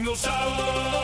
Signal South.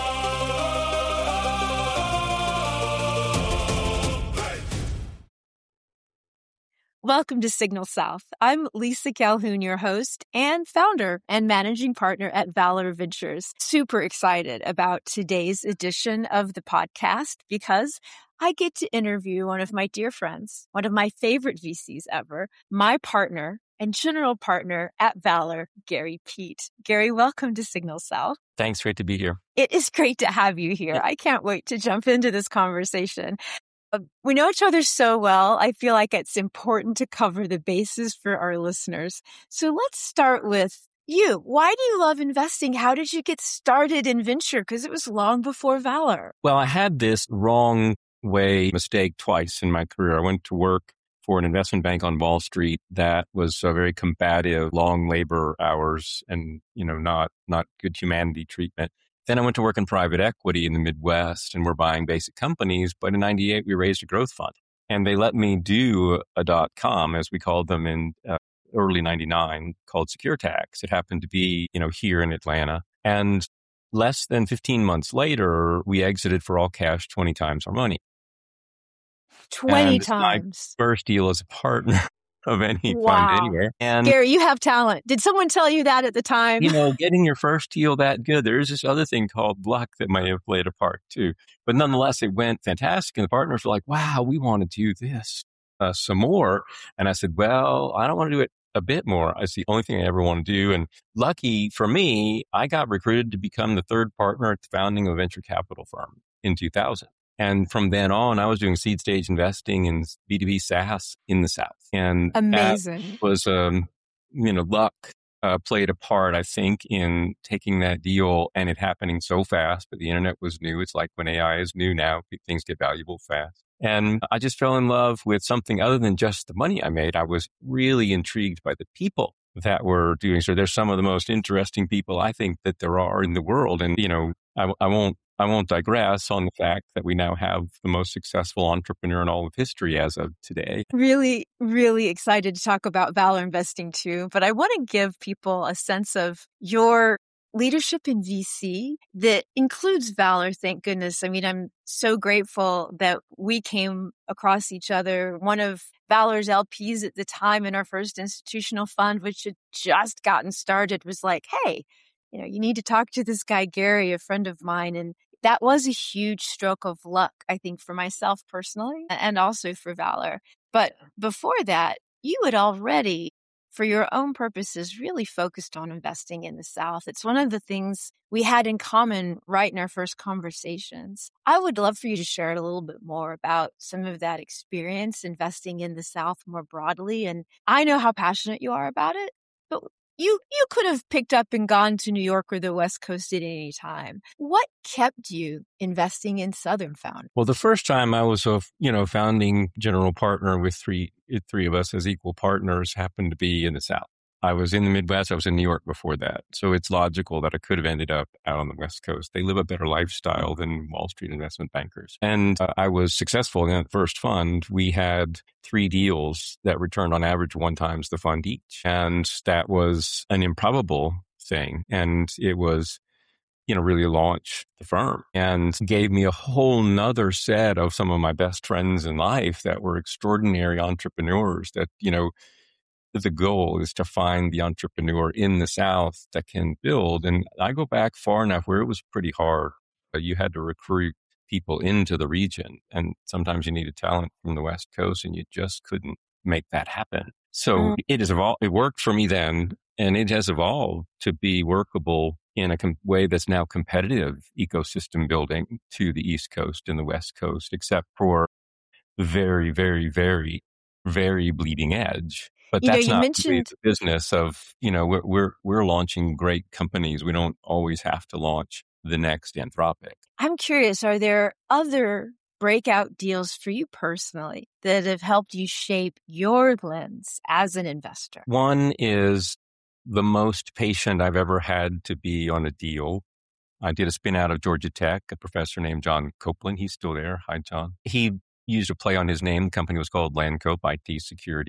Welcome to Signal South. I'm Lisa Calhoun, your host and founder and managing partner at Valor Ventures. Super excited about today's edition of the podcast because I get to interview one of my dear friends, one of my favorite VCs ever, my partner and general partner at Valor, Gary Peat. Gary, welcome to Signal South. Thanks. Great to be here. It is great to have you here. I can't wait to jump into this conversation. We know each other so well. I feel like it's important to cover the bases for our listeners. So let's start with you. Why do you love investing? How did you get started in venture? Because it was long before Valor. Well, I had this wrong way mistake twice in my career. I went to work for an investment bank on Wall Street that was very combative, long labor hours and, not good humanity treatment. Then I went to work in private equity in the Midwest and we're buying basic companies. But in 98, we raised a growth fund and they let me do a .com, as we called them in early 99, called SecureTax. It happened to be, here in Atlanta. And less than 15 months later, we exited for all cash 20 times our money. 20 times. My first deal as a partner of any Wow. fund anywhere. And Gary, you have talent. Did someone tell you that at the time? Getting your first deal that good, there's this other thing called luck that might have played a part too. But nonetheless, it went fantastic. And the partners were like, wow, we want to do this some more. And I said, well, I don't want to do it a bit more. It's the only thing I ever want to do. And lucky for me, I got recruited to become the third partner at the founding of a venture capital firm in 2000. And from then on, I was doing seed stage investing in B2B SaaS in the South. And amazing. That was, luck played a part, I think, in taking that deal and it happening so fast. But the internet was new. It's like when AI is new now, things get valuable fast. And I just fell in love with something other than just the money I made. I was really intrigued by the people that were doing so. They're some of the most interesting people I think that there are in the world. And, I won't digress on the fact that we now have the most successful entrepreneur in all of history as of today. Really, really excited to talk about Valor investing too. But I want to give people a sense of your leadership in VC that includes Valor, thank goodness. I mean, I'm so grateful that we came across each other. One of Valor's LPs at the time in our first institutional fund, which had just gotten started, was like, hey, you need to talk to this guy, Gary, a friend of mine. And that was a huge stroke of luck, I think, for myself personally and also for Valor. But before that, you had already, for your own purposes, really focused on investing in the South. It's one of the things we had in common right in our first conversations. I would love for you to share a little bit more about some of that experience investing in the South more broadly. And I know how passionate you are about it, but you could have picked up and gone to New York or the West Coast at any time. What kept you investing in Southern Found? Well, the first time I was a founding general partner with three of us as equal partners happened to be in the South. I was in the Midwest. I was in New York before that. So it's logical that I could have ended up out on the West Coast. They live a better lifestyle than Wall Street investment bankers. And I was successful in that first fund. We had 3 deals that returned on average 1 times the fund each. And that was an improbable thing. And it was, really launched the firm and gave me a whole nother set of some of my best friends in life that were extraordinary entrepreneurs that, the goal is to find the entrepreneur in the South that can build. And I go back far enough where it was pretty hard. You had to recruit people into the region. And sometimes you needed talent from the West Coast and you just couldn't make that happen. So it worked for me then, and it has evolved to be workable in a way that's now competitive ecosystem building to the East Coast and the West Coast, except for very, very, very, very bleeding edge. But that's not the business of, we're launching great companies. We don't always have to launch the next Anthropic. I'm curious, are there other breakout deals for you personally that have helped you shape your lens as an investor? One is the most patient I've ever had to be on a deal. I did a spin out of Georgia Tech, a professor named John Copeland. He's still there. Hi, John. He used a play on his name. The company was called Landcope IT Security.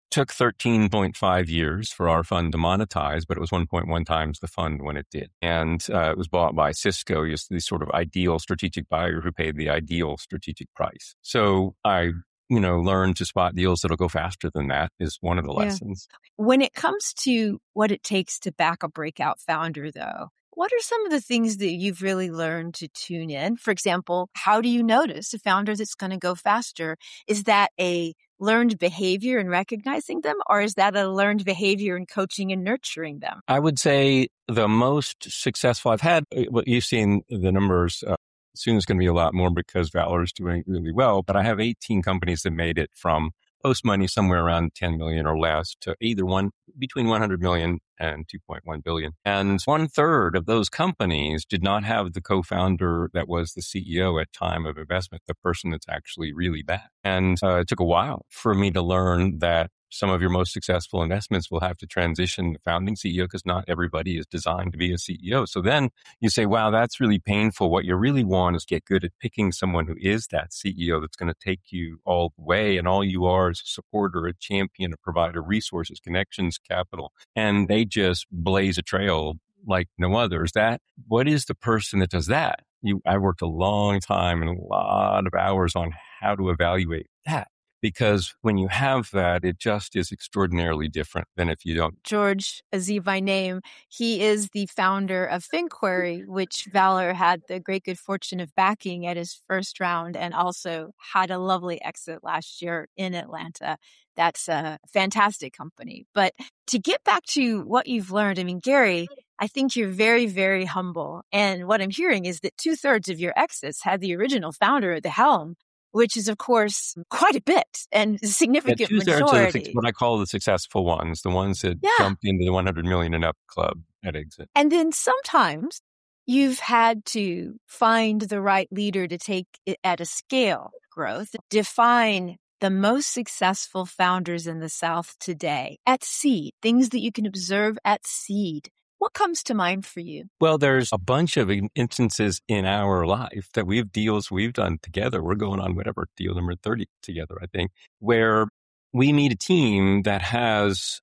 took 13.5 years for our fund to monetize, but it was 1.1 times the fund when it did. And it was bought by Cisco, the sort of ideal strategic buyer who paid the ideal strategic price. So I learned to spot deals that'll go faster than that is one of the lessons. When it comes to what it takes to back a breakout founder, though, what are some of the things that you've really learned to tune in? For example, how do you notice a founder that's going to go faster? Is that a learned behavior in recognizing them, or is that a learned behavior in coaching and nurturing them? I would say the most successful I've had, what you've seen the numbers, soon is going to be a lot more because Valor is doing really well, but I have 18 companies that made it from post money somewhere around 10 million or less to either between 100 million and 2.1 billion. And 1/3 of those companies did not have the co-founder that was the CEO at time of investment, the person that's actually really bad. And it took a while for me to learn that some of your most successful investments will have to transition the founding CEO because not everybody is designed to be a CEO. So then you say, wow, that's really painful. What you really want is get good at picking someone who is that CEO that's going to take you all the way. And all you are is a supporter, a champion, a provider, resources, connections, capital. And they just blaze a trail like no others. What is the person that does that? I worked a long time and a lot of hours on how to evaluate that. Because when you have that, it just is extraordinarily different than if you don't. George Azzi by name, he is the founder of FinQuery, which Valor had the great good fortune of backing at his first round and also had a lovely exit last year in Atlanta. That's a fantastic company. But to get back to what you've learned, I mean, Gary, I think you're very, very humble. And what I'm hearing is that 2/3 of your exits had the original founder at the helm, which is, of course, quite a bit and a significant majority. What I call the successful ones, the ones that jumped into the 100 million and up club at exit. And then sometimes you've had to find the right leader to take it at a scale growth, define the most successful founders in the South today at seed, things that you can observe at seed. What comes to mind for you? Well, there's a bunch of instances in our life that deals we've done together. We're going on whatever deal number 30 together, I think, where we meet a team that has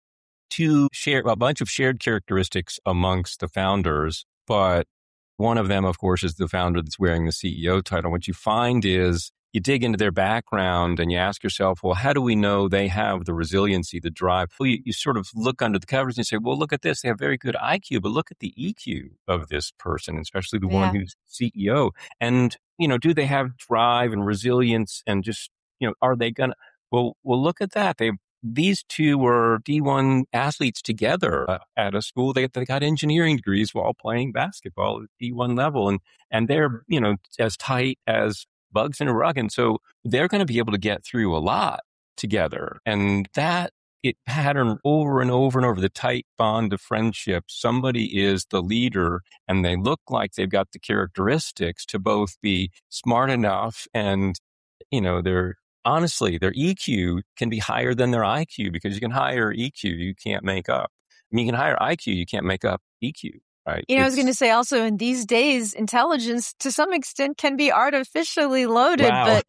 a bunch of shared characteristics amongst the founders. But one of them, of course, is the founder that's wearing the CEO title. What you find is you dig into their background and you ask yourself, well, how do we know they have the resiliency, the drive? Well, you sort of look under the covers and say, well, look at this. They have very good IQ, but look at the EQ of this person, especially the one who's CEO. And, do they have drive and resilience and just, are they going to, well, look at that. These two were D1 athletes together at a school. They got engineering degrees while playing basketball at D1 level. And they're, as tight as bugs in a rug. And so they're going to be able to get through a lot together. And it patterned over and over and over, the tight bond of friendship. Somebody is the leader and they look like they've got the characteristics to both be smart enough and, their EQ can be higher than their IQ because you can hire EQ, you can't make up. You can hire IQ, you can't make up EQ. Right. I was going to say also in these days, intelligence to some extent can be artificially loaded, but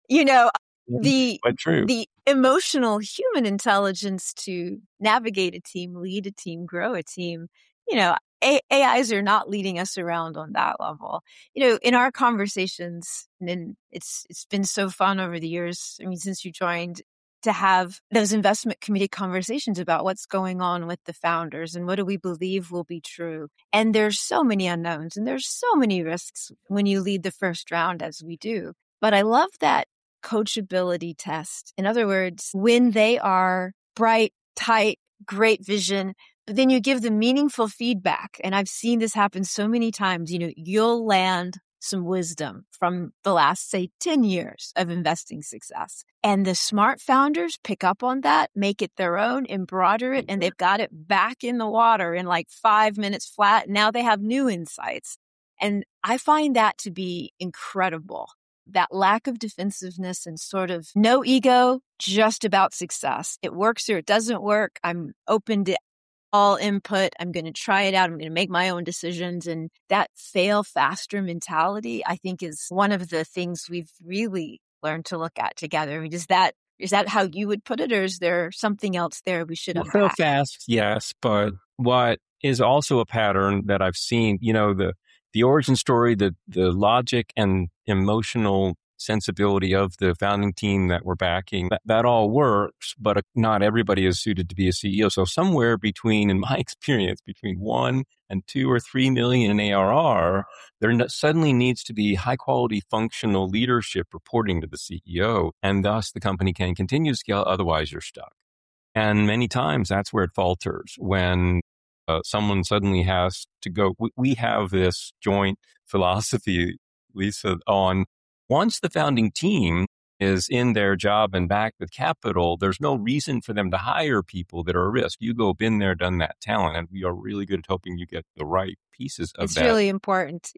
the emotional human intelligence to navigate a team, lead a team, grow a team, AIs are not leading us around on that level. In our conversations, and it's been so fun over the years, since you joined, to have those investment committee conversations about what's going on with the founders and what do we believe will be true. And there's so many unknowns and there's so many risks when you lead the first round as we do. But I love that coachability test. In other words, when they are bright, tight, great vision, but then you give them meaningful feedback. And I've seen this happen so many times. You'll land some wisdom from the last, say, 10 years of investing success. And the smart founders pick up on that, make it their own, embroider it, and they've got it back in the water in like 5 minutes flat. Now they have new insights. And I find that to be incredible. That lack of defensiveness and sort of no ego, just about success. It works or it doesn't work. I'm open to all input. I'm going to try it out. I'm going to make my own decisions. And that fail faster mentality, I think, is one of the things we've really learned to look at together. Does that Is that how you would put it, or is there something else there we should Well, unpack? fast, yes, but what is also a pattern that I've seen, the origin story, the logic and emotional sensibility of the founding team that we're backing, that all works, but not everybody is suited to be a CEO. So somewhere between, in my experience, between 1 and 2 or 3 million in ARR, there suddenly needs to be high quality functional leadership reporting to the CEO, and thus the company can continue to scale. Otherwise, you're stuck. And many times that's where it falters when someone suddenly has to go. We have this joint philosophy, Lisa, on once the founding team is in their job and backed with capital, there's no reason for them to hire people that are a risk. You go, been there, done that talent, and we are really good at helping you get the right pieces of It's that. really important.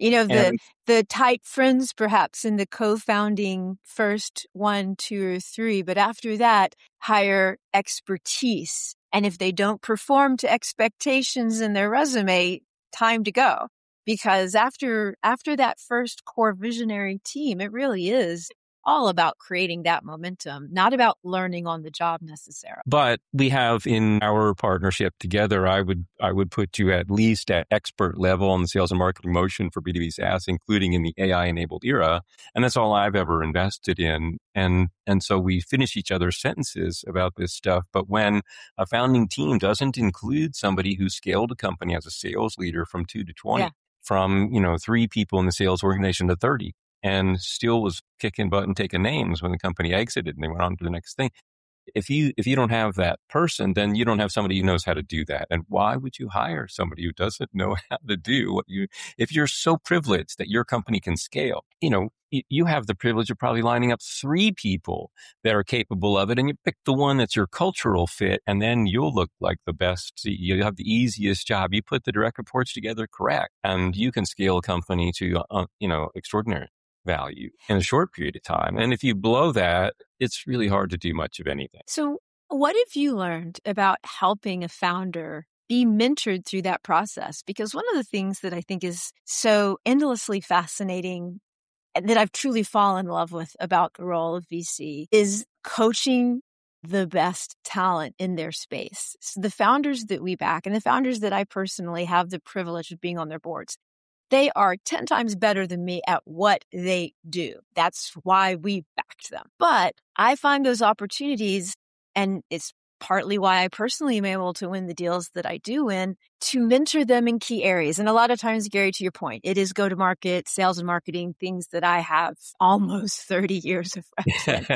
The tight friends perhaps in the co-founding first 1, 2, or 3, but after that, hire expertise. And if they don't perform to expectations in their resume, time to go. Because after that first core visionary team, it really is all about creating that momentum, not about learning on the job necessarily. But we have in our partnership together, I would put you at least at expert level on the sales and marketing motion for B2B SaaS, including in the AI enabled era. And that's all I've ever invested in. And so we finish each other's sentences about this stuff. But when a founding team doesn't include somebody who scaled a company as a sales leader from 2 to 20, from, 3 people in the sales organization to 30, and still was kicking butt and taking names when the company exited and they went on to the next thing. If you don't have that person, then you don't have somebody who knows how to do that. And why would you hire somebody who doesn't know how to do what if you're so privileged that your company can scale, you have the privilege of probably lining up 3 people that are capable of it, and you pick the one that's your cultural fit, and then you'll look like the best CEO. You'll have the easiest job. You put the direct reports together correct, and you can scale a company to, extraordinary value in a short period of time. And if you blow that, it's really hard to do much of anything. So what have you learned about helping a founder be mentored through that process? Because one of the things that I think is so endlessly fascinating and that I've truly fallen in love with about the role of VC is coaching the best talent in their space. So the founders that we back and the founders that I personally have the privilege of being on their boards, they are 10 times better than me at what they do. That's why we backed them. But I find those opportunities, and it's partly why I personally am able to win the deals that I do win, to mentor them in key areas. And a lot of times, Gary, to your point, it is go-to-market, sales and marketing, things that I have almost 30 years of reps in.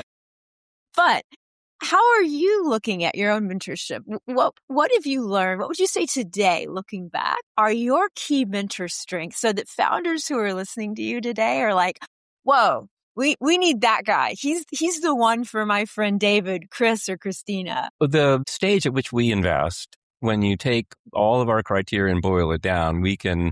But how are you looking at your own mentorship? What have you learned? What would you say today, looking back, are your key mentor strengths so that founders who are listening to you today are like, whoa, we need that guy. He's the one for my friend David, Chris, or Christina. The stage at which we invest, when you take all of our criteria and boil it down, we can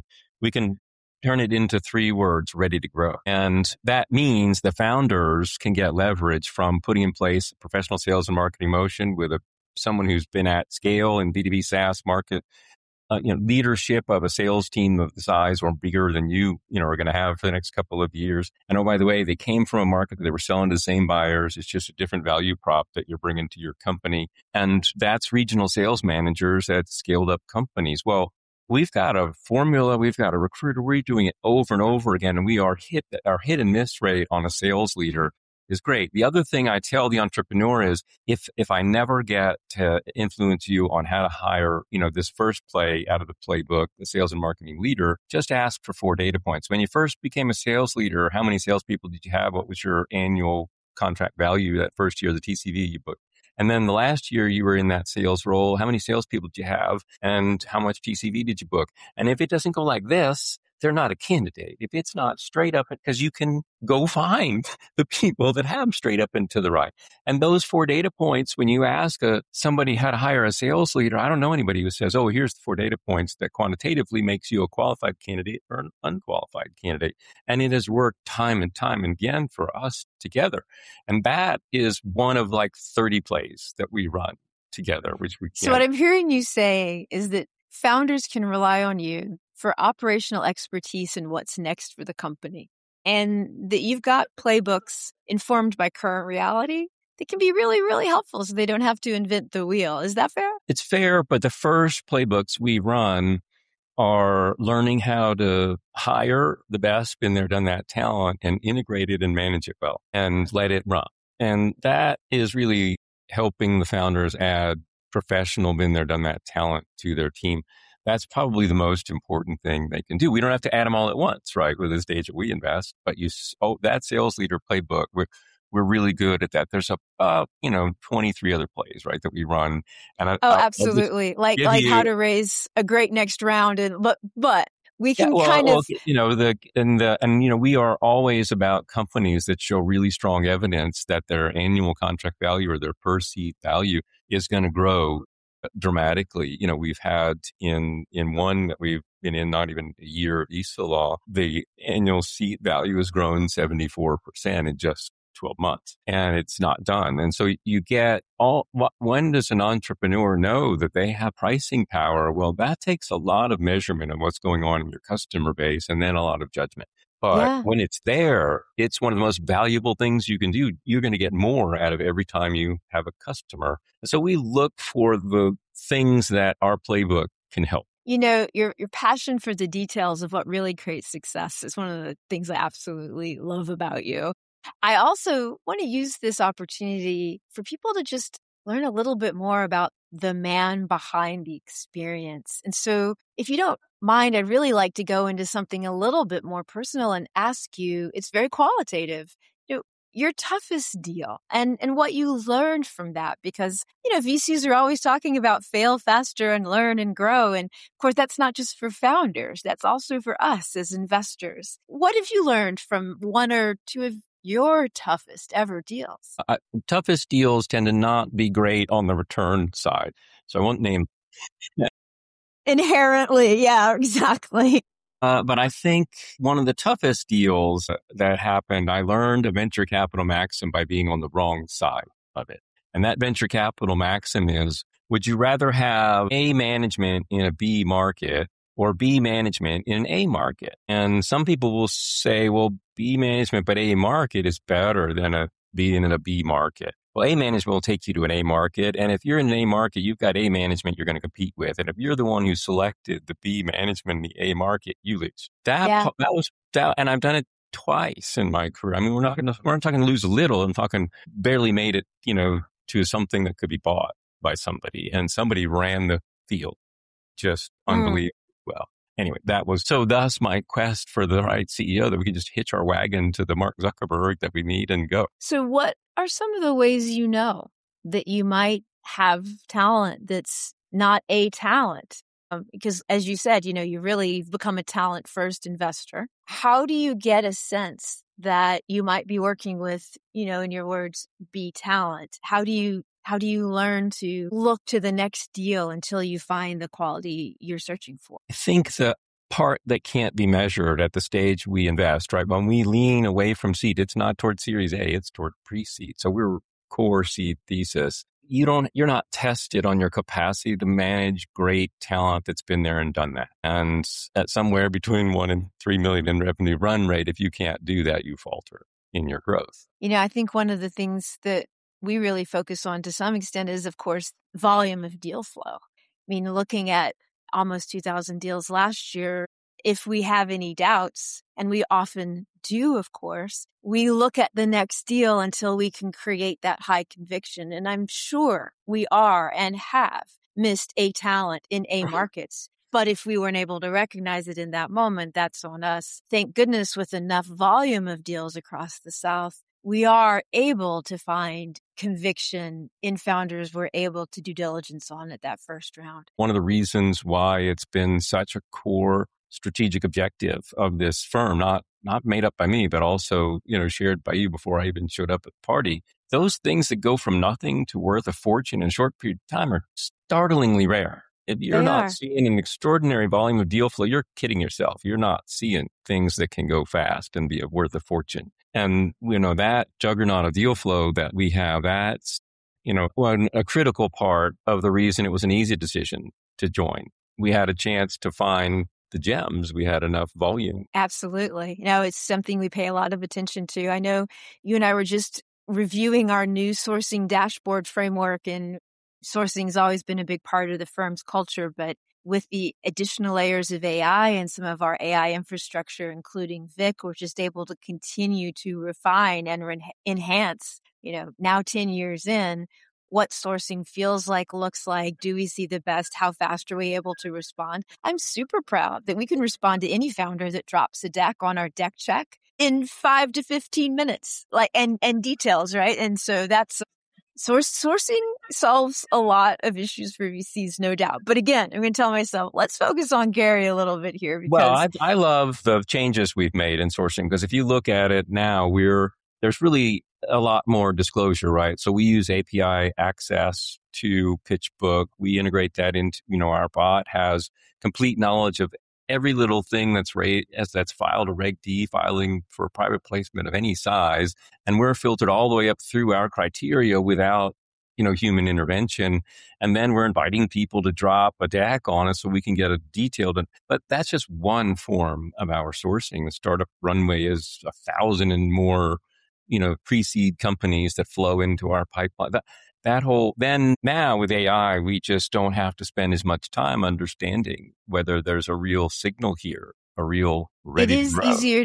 turn it into 3 words: ready to grow. And that means the founders can get leverage from putting in place a professional sales and marketing motion with someone who's been at scale in B2B SaaS market, leadership of a sales team of the size or bigger than you are going to have for the next couple of years. And oh, by the way, they came from a market that they were selling to the same buyers. It's just a different value prop that you're bringing to your company. And that's regional sales managers at scaled up companies. Well, we've got a formula. We've got a recruiter. We're doing it over and over again. And our hit and miss rate on a sales leader is great. The other thing I tell the entrepreneur is if I never get to influence you on how to hire, this first play out of the playbook, the sales and marketing leader, just ask for 4 data points. When you first became a sales leader, how many salespeople did you have? What was your annual contract value that first year, the TCV you booked? And then the last year you were in that sales role, how many salespeople did you have and how much TCV did you book? And if it doesn't go like this, they're not a candidate. If it's not straight up, because you can go find the people that have straight up and to the right. And those 4 data points, when you ask somebody how to hire a sales leader, I don't know anybody who says, oh, here's the 4 data points that quantitatively makes you a qualified candidate or an unqualified candidate. And it has worked time and time again for us together. And that is one of like 30 plays that we run together, which we can. So what I'm hearing you say is that founders can rely on you for operational expertise in what's next for the company, and that you've got playbooks informed by current reality that can be really, really helpful so they don't have to invent the wheel. Is that fair? It's fair, but the first playbooks we run are learning how to hire the best, been there, done that talent and integrate it and manage it well and let it run. And that is really helping the founders add professional, been there, done that talent to their team. That's probably the most important thing they can do. We don't have to add them all at once, right? With the stage that we invest, but that sales leader playbook, we're really good at that. There's 23 other plays, right, that we run. And absolutely. Like how to raise a great next round. But we can we are always about companies that show really strong evidence that their annual contract value or their per seat value is going to grow dramatically. We've had in one that we've been in not even a year of ESA law, the annual seat value has grown 74% in just 12 months, and it's not done. And so you get when does an entrepreneur know that they have pricing power? Well, that takes a lot of measurement of what's going on in your customer base and then a lot of judgment. But when it's there, it's one of the most valuable things you can do. You're going to get more out of every time you have a customer. So we look for the things that our playbook can help. Your passion for the details of what really creates success is one of the things I absolutely love about you. I also want to use this opportunity for people to just learn a little bit more about the man behind the experience. And so if you don't mind, I'd really like to go into something a little bit more personal and ask you, it's very qualitative, your toughest deal and what you learned from that. Because, VCs are always talking about fail faster and learn and grow. And of course, that's not just for founders. That's also for us as investors. What have you learned from one or two of your toughest ever deals? Toughest deals tend to not be great on the return side. So I won't name. Inherently. Yeah, exactly. But I think one of the toughest deals that happened, I learned a venture capital maxim by being on the wrong side of it. And that venture capital maxim is, would you rather have A management in a B market or B management in an A market? And some people will say, well, B management, but A market is better than being in a B market. Well, A management will take you to an A market. And if you're in an A market, you've got A management you're going to compete with. And if you're the one who selected the B management in the A market, you lose. That was, and I've done it twice in my career. I mean, we're not talking to lose a little. I'm talking barely made it, to something that could be bought by somebody. And somebody ran the field just unbelievable well. Anyway, thus my quest for the right CEO that we can just hitch our wagon to the Mark Zuckerberg that we need and go. So what are some of the ways that you might have talent that's not a talent? Because as you said, you really become a talent first investor. How do you get a sense that you might be working with, in your words, B talent? How do you learn to look to the next deal until you find the quality you're searching for? I think the part that can't be measured at the stage we invest, right? When we lean away from seed, it's not toward Series A, it's toward pre-seed. So we're core seed thesis. You're not tested on your capacity to manage great talent that's been there and done that. And at somewhere between 1 and 3 million in revenue run rate, if you can't do that, you falter in your growth. I think one of the things that we really focus on to some extent is, of course, volume of deal flow. I mean, looking at almost 2,000 deals last year, if we have any doubts, and we often do, of course, we look at the next deal until we can create that high conviction. And I'm sure we are and have missed a talent in A markets. But if we weren't able to recognize it in that moment, that's on us. Thank goodness with enough volume of deals across the South, we are able to find conviction in founders we're able to do diligence on at that first round. One of the reasons why it's been such a core strategic objective of this firm, not made up by me, but also, shared by you before I even showed up at the party. Those things that go from nothing to worth a fortune in a short period of time are startlingly rare. If you're not seeing an extraordinary volume of deal flow, you're kidding yourself. You're not seeing things that can go fast and be worth a fortune. And, that juggernaut of deal flow that we have, that's, a critical part of the reason it was an easy decision to join. We had a chance to find the gems. We had enough volume. Absolutely. It's something we pay a lot of attention to. I know you and I were just reviewing our new sourcing dashboard framework, and sourcing has always been a big part of the firm's culture, but with the additional layers of AI and some of our AI infrastructure, including Vic, we're just able to continue to refine and enhance, now 10 years in, what sourcing feels like, looks like. Do we see the best? How fast are we able to respond? I'm super proud that we can respond to any founder that drops a deck on our deck check in 5 to 15 minutes, and details, right? And so that's sourcing solves a lot of issues for VCs, no doubt. But again, I'm going to tell myself, let's focus on Gary a little bit here. Well, I love the changes we've made in sourcing, because if you look at it now, there's really a lot more disclosure, right? So we use API access to PitchBook. We integrate that into, our bot has complete knowledge of every little thing that's filed a Reg D filing for a private placement of any size. And we're filtered all the way up through our criteria without, human intervention. And then we're inviting people to drop a deck on us so we can get a detailed, but that's just one form of our sourcing. The startup runway is 1,000 and more, pre-seed companies that flow into our pipeline. Then now with AI, we just don't have to spend as much time understanding whether there's a real signal here, a real ready to grow. It is easier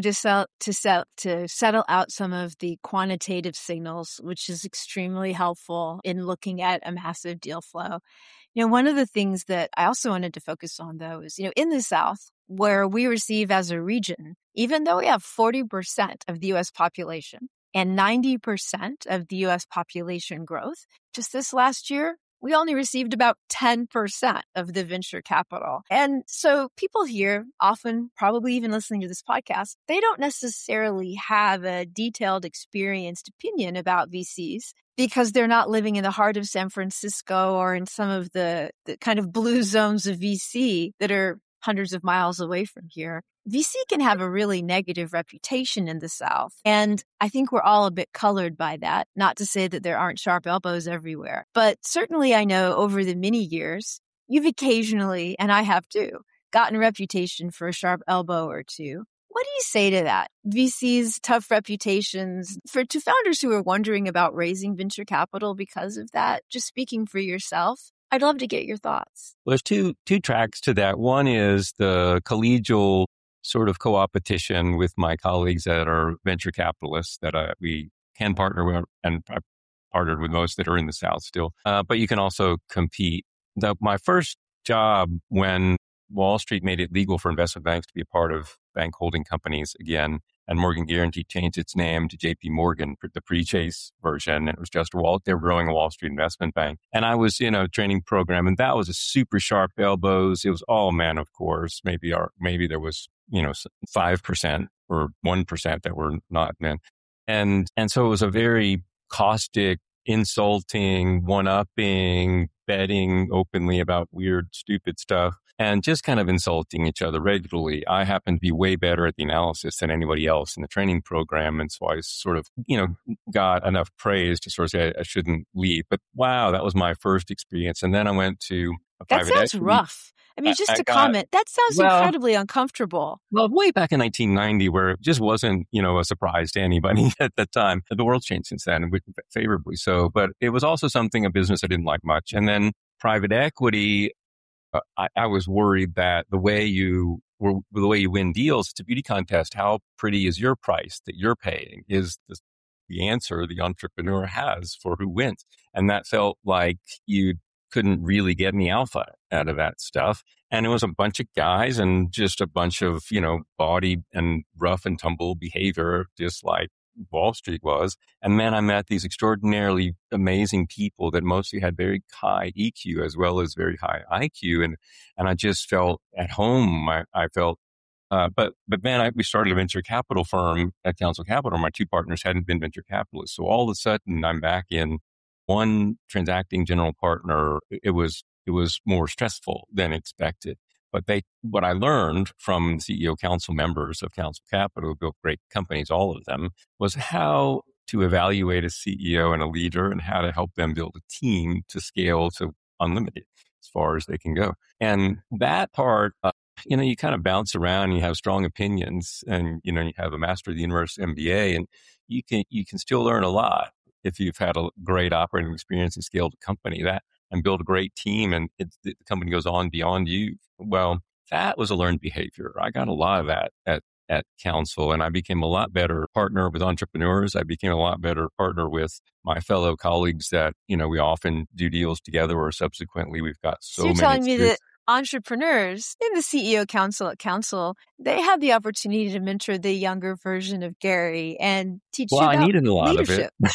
to settle out some of the quantitative signals, which is extremely helpful in looking at a massive deal flow. One of the things that I also wanted to focus on, though, is, in the South, where we receive as a region, even though we have 40% of the U.S. population and 90% of the U.S. population growth, just this last year, we only received about 10% of the venture capital. And so people here, often probably even listening to this podcast, they don't necessarily have a detailed, experienced opinion about VCs because they're not living in the heart of San Francisco or in some of the kind of blue zones of VC that are hundreds of miles away from here. VC can have a really negative reputation in the South. And I think we're all a bit colored by that. Not to say that there aren't sharp elbows everywhere, but certainly I know over the many years, you've occasionally, and I have too, gotten a reputation for a sharp elbow or two. What do you say to that? VC's tough reputations to founders who are wondering about raising venture capital because of that, just speaking for yourself. I'd love to get your thoughts. Well, there's two tracks to that. One is the collegial sort of co-opetition with my colleagues that are venture capitalists that we can partner with, and I've partnered with most that are in the South still. But you can also compete. My first job when Wall Street made it legal for investment banks to be a part of bank holding companies again, and Morgan Guaranty changed its name to JP Morgan for the pre-Chase version. It was just they were growing a Wall Street investment bank. And I was in a training program, and that was a super sharp elbows. It was all men, of course. Maybe there was, 5% or 1% that were not men. And so it was a very caustic, insulting, one-upping, betting openly about weird, stupid stuff, and just kind of insulting each other regularly. I happen to be way better at the analysis than anybody else in the training program. And so I sort of, got enough praise to sort of say I shouldn't leave. But wow, that was my first experience. And then I went to a private equity. That sounds rough. I mean, just to comment, that sounds incredibly uncomfortable. Well, way back in 1990, where it just wasn't, a surprise to anybody at that time. The world's changed since then, favorably so. But it was also a business I didn't like much. And then private equity, I was worried that the way you win deals, it's a beauty contest. How pretty is your price that you're paying is the answer the entrepreneur has for who wins. And that felt like you couldn't really get any alpha out of that stuff. And it was a bunch of guys and just a bunch of, bawdy and rough and tumble behavior, just like Wall Street was. And then I met these extraordinarily amazing people that mostly had very high EQ as well as very high IQ. And I just felt at home. I felt, but then we started a venture capital firm at Council Capital. My two partners hadn't been venture capitalists. So all of a sudden I'm back in one transacting general partner. It was more stressful than expected. But what I learned from CEO council members of Council Capital, who built great companies, all of them, was how to evaluate a CEO and a leader and how to help them build a team to scale to unlimited as far as they can go. And that part, you kind of bounce around, you have strong opinions, and, you have a Master of the Universe MBA, and you can still learn a lot. if you've had a great operating experience and scaled a company that and build a great team and the company goes on beyond you. Well, that was a learned behavior. I got a lot of that at Counsel, and I became a lot better partner with entrepreneurs. I became a lot better partner with my fellow colleagues that, we often do deals together, or subsequently we've got So you're many telling me that entrepreneurs in the CEO Council at Counsel, they had the opportunity to mentor the younger version of Gary and teach you about I needed a lot leadership. of it.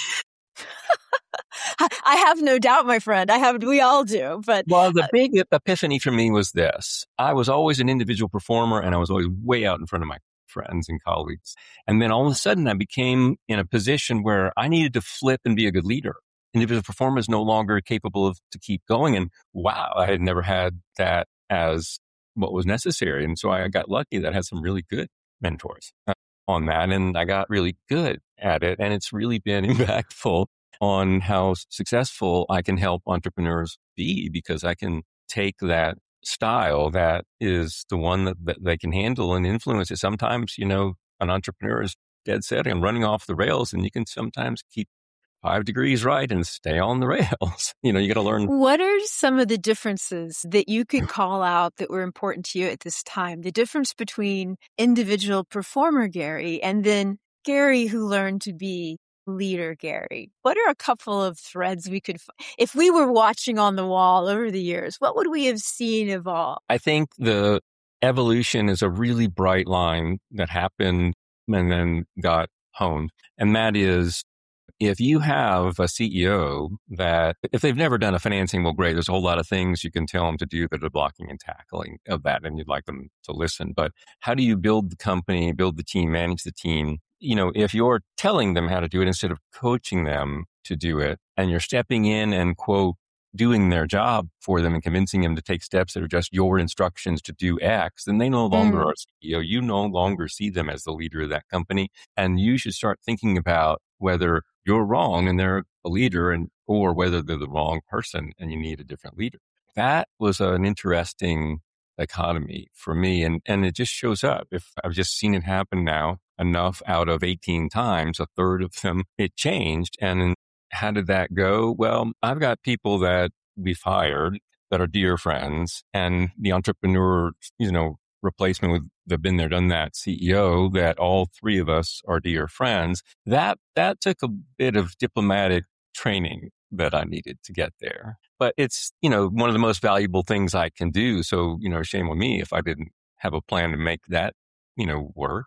I have no doubt, my friend. We all do. But the big epiphany for me was this. I was always an individual performer, and I was always way out in front of my friends and colleagues. And then all of a sudden I became in a position where I needed to flip and be a good leader. Individual performer is no longer capable to keep going. And wow, I had never had that as what was necessary. And so I got lucky that I had some really good mentors on that. And I got really good at it. And it's really been impactful on how successful I can help entrepreneurs be, because I can take that style that is the one that they can handle and influence it. Sometimes, an entrepreneur is dead set and running off the rails, and you can sometimes keep 5 degrees right and stay on the rails. You got to learn. What are some of the differences that you could call out that were important to you at this time? The difference between individual performer Gary and then Gary who learned to be leader Gary. What are a couple of threads we could, if we were watching on the wall over the years, what would we have seen evolve? I think the evolution is a really bright line that happened and then got honed. And that is, if you have a CEO that, if they've never done a financing, well, great. There's a whole lot of things you can tell them to do that are blocking and tackling of that, and you'd like them to listen. But how do you build the company, build the team, manage the team? If you're telling them how to do it instead of coaching them to do it, and you're stepping in and, quote, doing their job for them and convincing them to take steps that are just your instructions to do X, then they no longer are CEO. You no longer see them as the leader of that company. And you should start thinking about whether you're wrong and they're a leader, or whether they're the wrong person and you need a different leader. That was an interesting dichotomy for me. And it just shows up. If I've just seen it happen now enough out of 18 times, a third of them, it changed. And how did that go? Well, I've got people that we've hired that are dear friends, and the entrepreneur, replacement with the been there, done that CEO, that all three of us are dear friends. That took a bit of diplomatic training that I needed to get there. But it's, one of the most valuable things I can do. So, shame on me if I didn't have a plan to make that, work.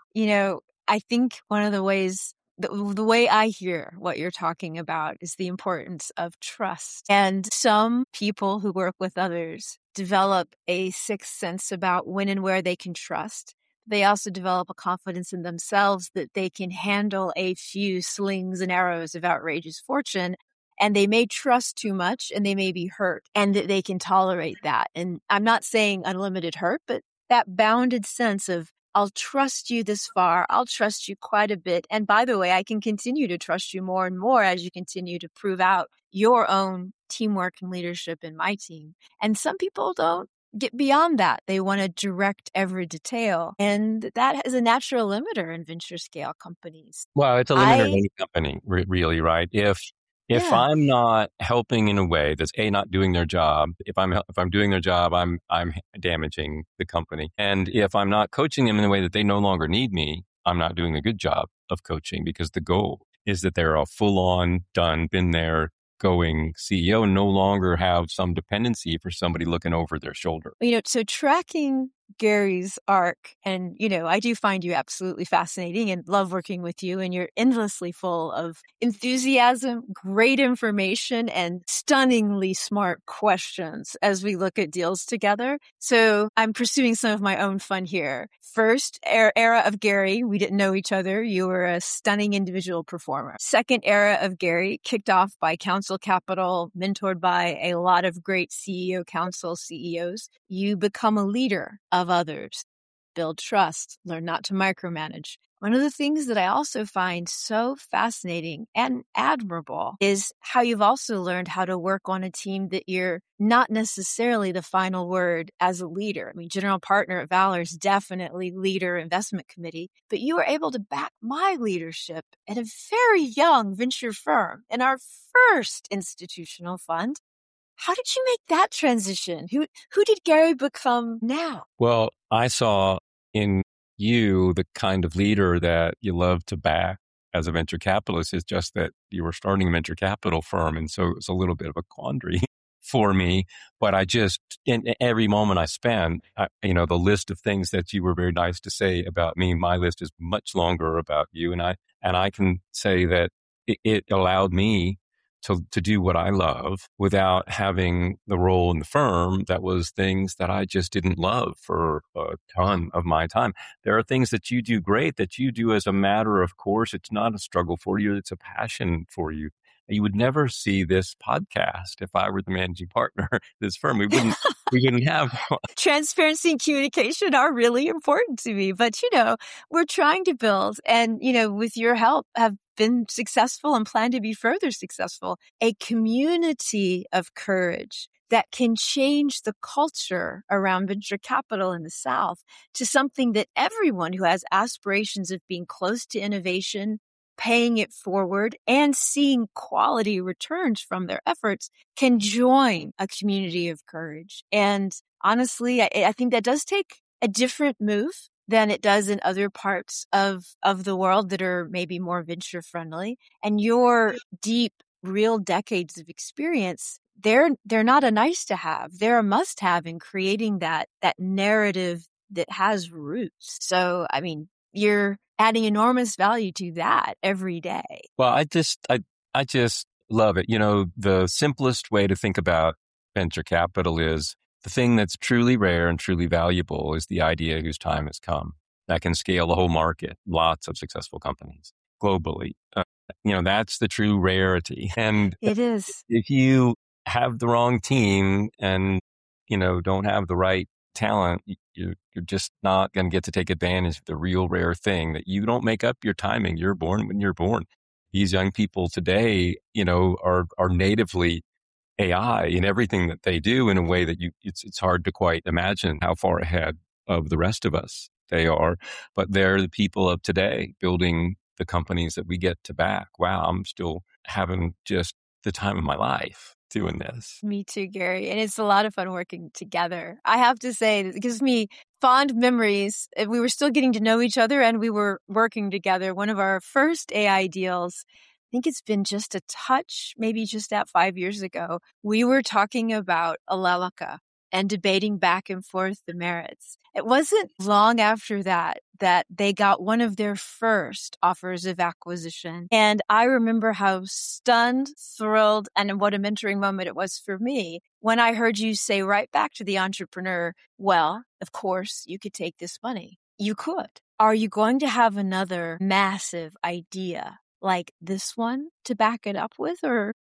I think one of the ways, the way I hear what you're talking about is the importance of trust. And some people who work with others develop a sixth sense about when and where they can trust. They also develop a confidence in themselves that they can handle a few slings and arrows of outrageous fortune. And they may trust too much and they may be hurt, and that they can tolerate that. And I'm not saying unlimited hurt, but that bounded sense of, I'll trust you this far. I'll trust you quite a bit. And by the way, I can continue to trust you more and more as you continue to prove out your own teamwork and leadership in my team. And some people don't get beyond that. They want to direct every detail. And that is a natural limiter in venture scale companies. Well, it's a limiter in any company, really, right? If I'm not helping in a way that's not doing their job, if I'm doing their job, I'm damaging the company. And if I'm not coaching them in a way that they no longer need me, I'm not doing a good job of coaching, because the goal is that they're a full on, done, been there, going CEO, and no longer have some dependency for somebody looking over their shoulder. So tracking Gary's arc, and, I do find you absolutely fascinating and love working with you, and you're endlessly full of enthusiasm, great information, and stunningly smart questions as we look at deals together. So I'm pursuing some of my own fun here. First era of Gary, we didn't know each other. You were a stunning individual performer. Second era of Gary, kicked off by Counsel Capital, mentored by a lot of great CEO Counsel CEOs. You become a leader of others. build trust, learn not to micromanage. One of the things that I also find so fascinating and admirable is how you've also learned how to work on a team that you're not necessarily the final word as a leader. I mean, general partner at Valor is definitely leader investment committee, but you were able to back my leadership at a very young venture firm in our first institutional fund. How did you make that transition? Who did Gary become now? Well, I saw in you the kind of leader that you love to back as a venture capitalist. It's just that you were starting a venture capital firm. And so it was a little bit of a quandary for me. But I just, in every moment I spend, the list of things that you were very nice to say about me, my list is much longer about you. And I can say that it allowed me to do what I love without having the role in the firm that was things that I just didn't love for a ton of my time. There are things that you do great that you do as a matter of course. It's not a struggle for you. It's a passion for you. You would never see this podcast if I were the managing partner of this firm. We wouldn't have transparency and communication are really important to me, but we're trying to build and, with your help have been successful and plan to be further successful, a community of courage that can change the culture around venture capital in the South to something that everyone who has aspirations of being close to innovation, paying it forward, and seeing quality returns from their efforts can join a community of courage. And honestly, I think that does take a different move than it does in other parts of the world that are maybe more venture friendly. And your deep, real decades of experience, they're not a nice to have. They're a must have in creating that narrative that has roots. So, I mean, you're adding enormous value to that every day. Well, I just love it. The simplest way to think about venture capital is the thing that's truly rare and truly valuable is the idea whose time has come that can scale the whole market. Lots of successful companies globally. That's the true rarity. And it is. If you have the wrong team and, don't have the right talent, you're just not going to get to take advantage of the real rare thing that you don't make up your timing. You're born when you're born. These young people today, are natively AI in everything that they do in a way that it's hard to quite imagine how far ahead of the rest of us they are. But they're the people of today building the companies that we get to back. Wow, I'm still having just the time of my life doing this. Me too, Gary. And it's a lot of fun working together. I have to say, it gives me fond memories. We were still getting to know each other and we were working together. One of our first AI deals, I think it's been just a touch, maybe just at 5 years ago, we were talking about Alelica and debating back and forth the merits. It wasn't long after that they got one of their first offers of acquisition. And I remember how stunned, thrilled, and what a mentoring moment it was for me when I heard you say right back to the entrepreneur, well, of course, you could take this money. You could. Are you going to have another massive idea like this one to back it up with?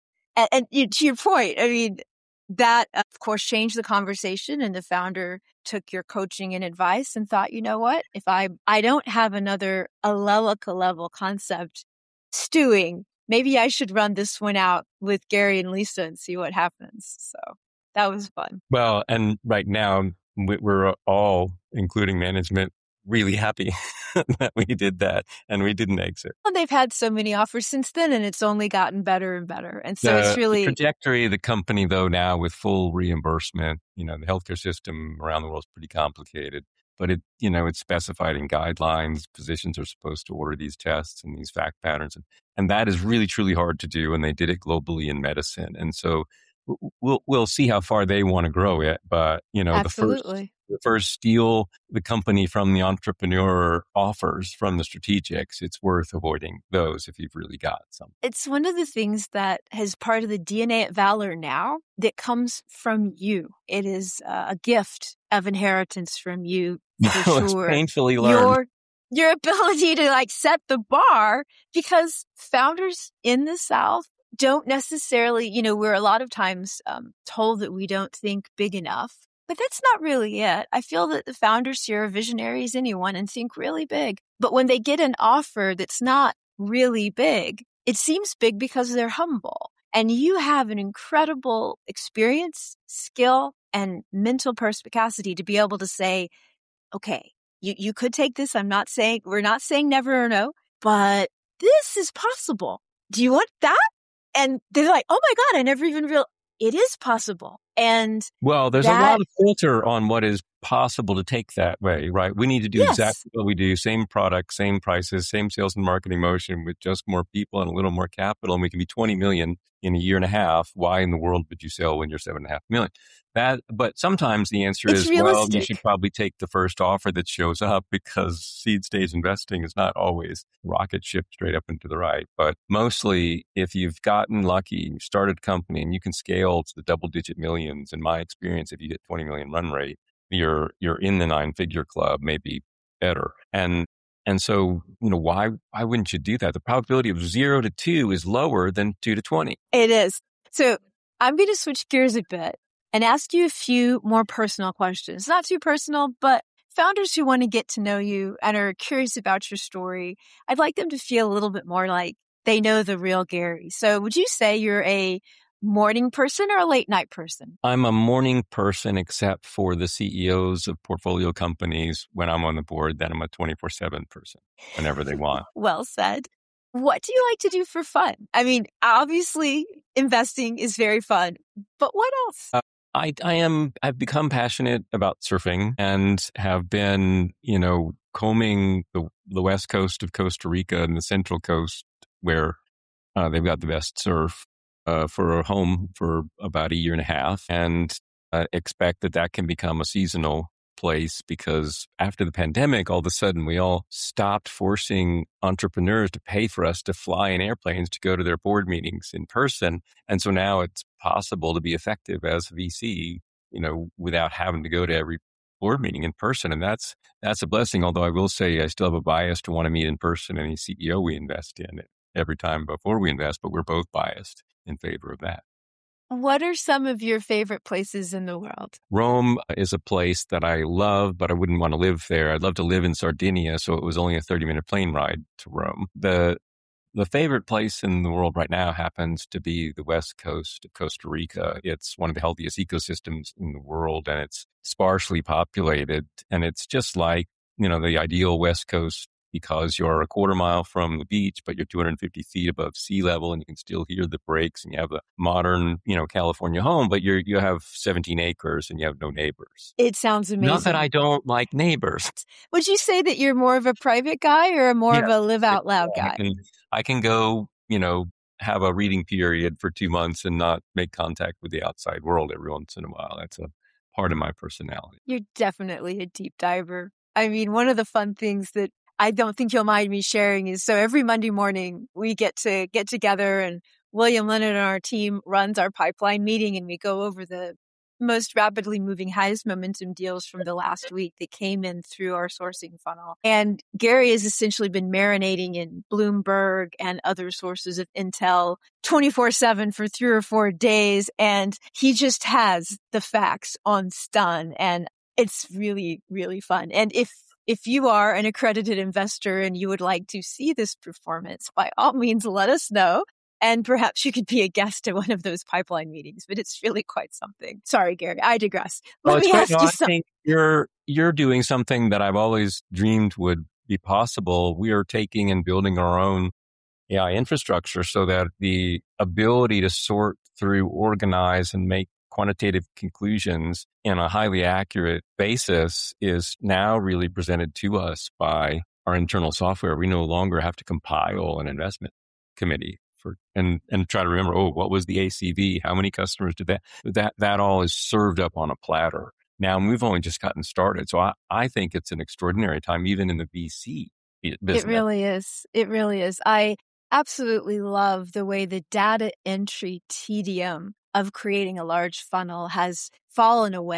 And to your point, I mean, that, of course, changed the conversation, and the founder took your coaching and advice and thought, you know what, if I don't have another Alelica level concept stewing, maybe I should run this one out with Gary and Lisa and see what happens. So that was fun. Well, and right now we're all, including management, really happy that we did that and we didn't exit. Well, they've had so many offers since then and it's only gotten better and better. And so it's really... The trajectory of the company, though, now with full reimbursement, the healthcare system around the world is pretty complicated, but it's specified in guidelines. Physicians are supposed to order these tests and these fact patterns. And that is really, truly hard to do. And they did it globally in medicine. And so we'll see how far they want to grow it. But, Absolutely. the first steal the company from the entrepreneur offers from the strategics, it's worth avoiding those if you've really got something. It's one of the things that is part of the DNA at Valor now that comes from you. It is a gift of inheritance from you, for sure. It's painfully learned. Your ability to set the bar, because founders in the South don't necessarily, we're a lot of times told that we don't think big enough. But that's not really it. I feel that the founders here are visionaries anyone and think really big. But when they get an offer that's not really big, it seems big because they're humble. And you have an incredible experience, skill, and mental perspicacity to be able to say, okay, you could take this. We're not saying never or no, but this is possible. Do you want that? And they're like, oh my God, I never even realized it is possible. And well, there's a lot of filter on what is possible to take that way, right? We need to do exactly what we do. Same product, same prices, same sales and marketing motion with just more people and a little more capital. And we can be 20 million in a year and a half. Why in the world would you sell when you're 7.5 million? But sometimes the answer is, realistic. Well, you should probably take the first offer that shows up, because seed stage investing is not always rocket ship straight up and to the right. But mostly, if you've gotten lucky, you started a company and you can scale to the double-digit millions. In my experience, if you get 20 million run rate, you're in the 9-figure club, maybe better. And so, why wouldn't you do that? The probability of 0 to 2 is lower than 2 to 20. It is. So I'm going to switch gears a bit and ask you a few more personal questions. Not too personal, but founders who want to get to know you and are curious about your story, I'd like them to feel a little bit more like they know the real Gary. So would you say you're a morning person or a late night person? I'm a morning person, except for the CEOs of portfolio companies. When I'm on the board, then I'm a 24/7 person whenever they want. Well said. What do you like to do for fun? I mean, obviously investing is very fun, but what else? I've become passionate about surfing and have been, combing the west coast of Costa Rica and the central coast, where they've got the best surf, for a home for about a year and a half, and expect that can become a seasonal place, because after the pandemic, all of a sudden we all stopped forcing entrepreneurs to pay for us to fly in airplanes to go to their board meetings in person. And so now it's possible to be effective as a VC, without having to go to every board meeting in person. And that's a blessing. Although I will say I still have a bias to want to meet in person any CEO we invest in every time before we invest, but we're both biased in favor of that. What are some of your favorite places in the world? Rome is a place that I love, but I wouldn't want to live there. I'd love to live in Sardinia, so it was only a 30-minute plane ride to Rome. The favorite place in the world right now happens to be the west coast of Costa Rica. It's one of the healthiest ecosystems in the world, and it's sparsely populated. And it's just like, the ideal west coast, because you're a quarter mile from the beach, but you're 250 feet above sea level, and you can still hear the breaks, and you have the modern, California home, but you have 17 acres and you have no neighbors. It sounds amazing. Not that I don't like neighbors. Would you say that you're more of a private guy or more of a live out loud guy? I can go, have a reading period for 2 months and not make contact with the outside world every once in a while. That's a part of my personality. You're definitely a deep diver. I mean, one of the fun things that I don't think you'll mind me sharing is, so every Monday morning we get together, and William Leonard and our team runs our pipeline meeting, and we go over the most rapidly moving, highest momentum deals from the last week that came in through our sourcing funnel. And Gary has essentially been marinating in Bloomberg and other sources of intel 24/7 for 3 or 4 days. And he just has the facts on stun. And it's really, really fun. And if you are an accredited investor and you would like to see this performance, by all means, let us know. And perhaps you could be a guest at one of those pipeline meetings, but it's really quite something. Sorry, Gary, I digress. Let me ask you something. I think you're doing something that I've always dreamed would be possible. We are taking and building our own AI infrastructure so that the ability to sort through, organize, and make quantitative conclusions in a highly accurate basis is now really presented to us by our internal software. We no longer have to compile an investment committee and try to remember, what was the ACV? How many customers did that all is served up on a platter. Now, we've only just gotten started. So I think it's an extraordinary time, even in the VC business. It really is. It really is. I absolutely love the way the data entry tedium of creating a large funnel has fallen away.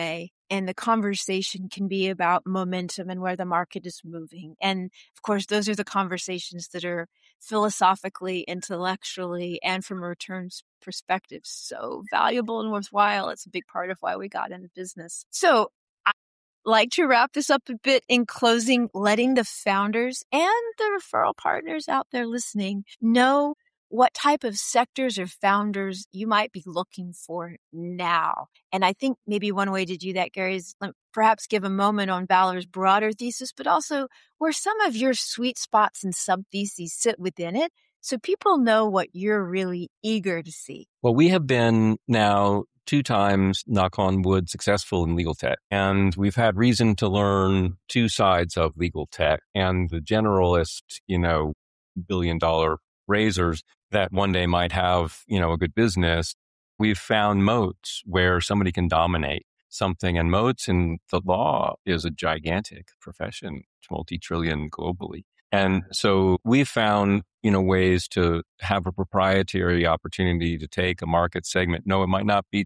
and the conversation can be about momentum and where the market is moving. And of course, those are the conversations that are philosophically, intellectually, and from a returns perspective so valuable and worthwhile. It's a big part of why we got into business. So I'd like to wrap this up a bit in closing, letting the founders and the referral partners out there listening know what type of sectors or founders you might be looking for now. And I think maybe one way to do that, Gary, is perhaps give a moment on Valor's broader thesis, but also where some of your sweet spots and sub-theses sit within it, so people know what you're really eager to see. Well, we have been now 2 times, knock on wood, successful in legal tech. And we've had reason to learn 2 sides of legal tech and the generalist, billion-dollar raisers that one day might have, a good business. We've found moats where somebody can dominate something, and moats in the law is a gigantic profession. It's multi-trillion globally. And so we've found, ways to have a proprietary opportunity to take a market segment. No, it might not be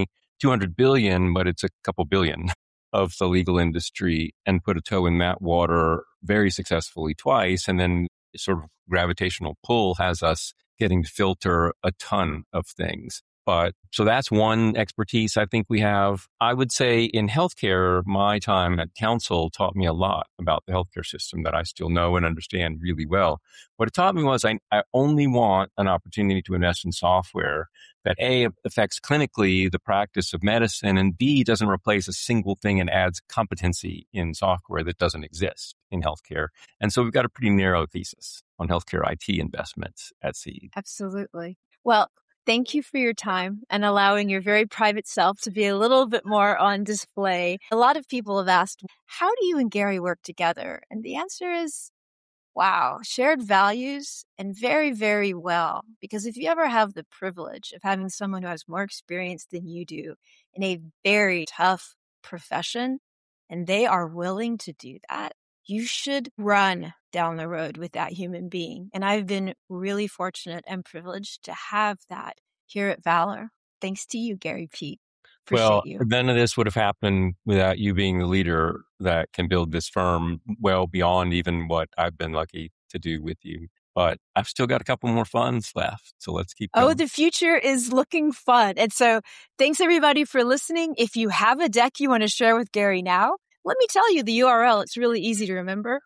200 billion, but it's a couple billion of the legal industry, and put a toe in that water very successfully twice. And then sort of gravitational pull has us getting to filter a ton of things. But so that's one expertise I think we have. I would say in healthcare, my time at Counsel taught me a lot about the healthcare system that I still know and understand really well. What it taught me was I only want an opportunity to invest in software that A, affects clinically the practice of medicine, and B, doesn't replace a single thing and adds competency in software that doesn't exist in healthcare. And so we've got a pretty narrow thesis on healthcare IT investments at Seed. Absolutely. Well, thank you for your time and allowing your very private self to be a little bit more on display. A lot of people have asked, how do you and Gary work together? And the answer is, wow, shared values and very, very well. Because if you ever have the privilege of having someone who has more experience than you do in a very tough profession, and they are willing to do that, you should run down the road with that human being. And I've been really fortunate and privileged to have that here at Valor. Thanks to you, Gary Peat. Appreciate you. None of this would have happened without you being the leader that can build this firm well beyond even what I've been lucky to do with you. But I've still got a couple more funds left, so let's keep going. Oh, the future is looking fun. And so thanks everybody for listening. If you have a deck you want to share with Gary now, let me tell you the URL. It's really easy to remember.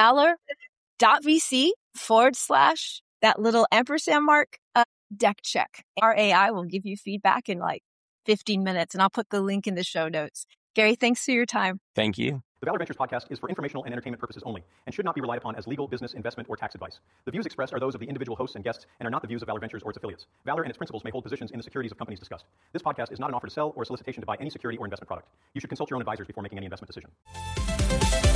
Valor.vc/ that little ampersand mark, deck check. RAI will give you feedback in like 15 minutes, and I'll put the link in the show notes. Gary, thanks for your time. Thank you. The Valor Ventures podcast is for informational and entertainment purposes only and should not be relied upon as legal, business, investment, or tax advice. The views expressed are those of the individual hosts and guests and are not the views of Valor Ventures or its affiliates. Valor and its principals may hold positions in the securities of companies discussed. This podcast is not an offer to sell or a solicitation to buy any security or investment product. You should consult your own advisors before making any investment decision.